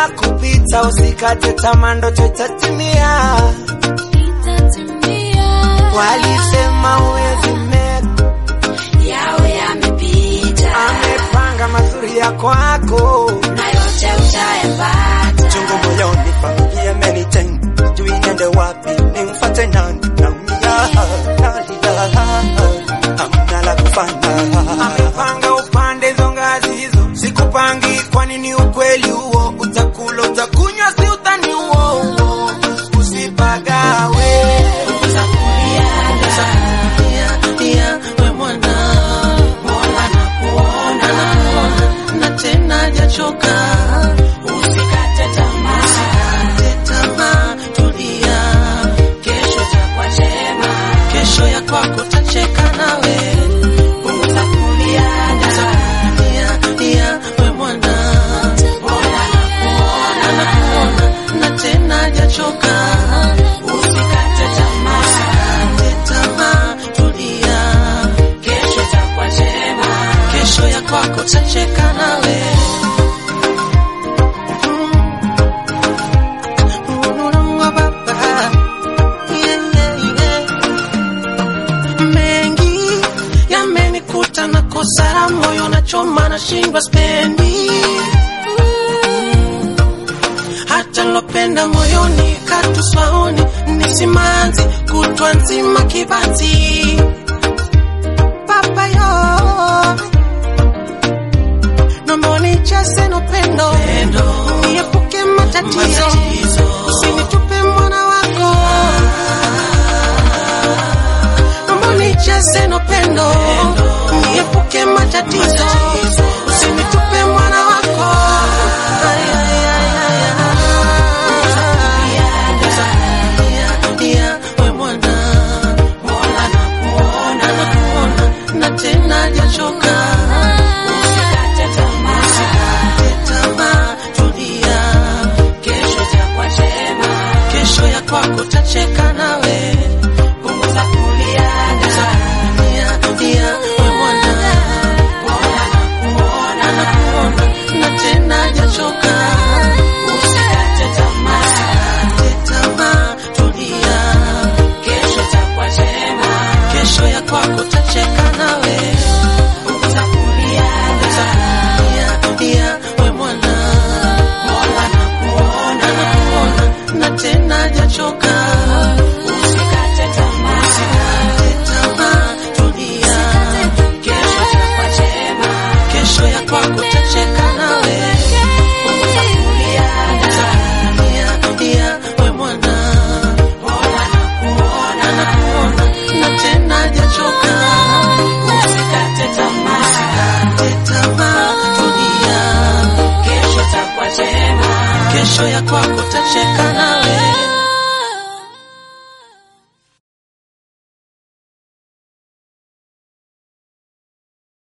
ya kupita, usikate tamaa, ndoto itatimia. Walisema huwezi make, yawe yamepita. amepanga mazuri ya kwako, na yote utayapata. chungu moyoni, familia imenitenga, jui niende wapi, nimfuate nani, naumia, hamna la kufanya. Amepanga upande hizo ngazi hizo, sikupangi, kwa nini ukweli huo, utakula utakunywa, si utani huo, usipagawe. we mwana, Mola nakuona, na tena hajachoka. Usikate tamaa, tulia, kesho itakuwa njema. kesho ya kwako tacheka nawe. Punguza kulia, we mwana, Mola nakuona, na tena hajachoka. usikate tamaa, tulia, kesho itakuwa njema. kesho ya kwako tacheka nawe. Mengi yamenikuta na kosa moyo na choma na shindwa spendi. Hata lopenda moyoni katuswaoni, nisimanzi kutwa nzima kibanzi. Papa yo nomboni chase no pendo, niepuke matatizo, usinitupe mwana wako. Nomboni chase no pendo, niepuke matatizo, usinitupe mwana wako. We mwana, Mola nakuona, na tena hajachoka. usikate tamaa, Tulia, kesho itakuwa njema. kesho ya kwako tacheka nawe. Punguza kulia, we mwana, Mola nakuona, na tena hajachoka. usikate tamaa, Tulia, kesho itakuwa njema. kesho ya kwako tacheka nawe. Punguza kulia, We mwana, Mola nakuona, na tena hajachoka. usikate tamaa, Tulia, kesho itakuwa njema. kesho ya kwako tacheka nawe. Punguza kulia, We mwana, Mola nakuona, na tena hajachoka. usikate tamaa, Tulia, kesho itakuwa njema. kesho ya kwako tacheka nawe.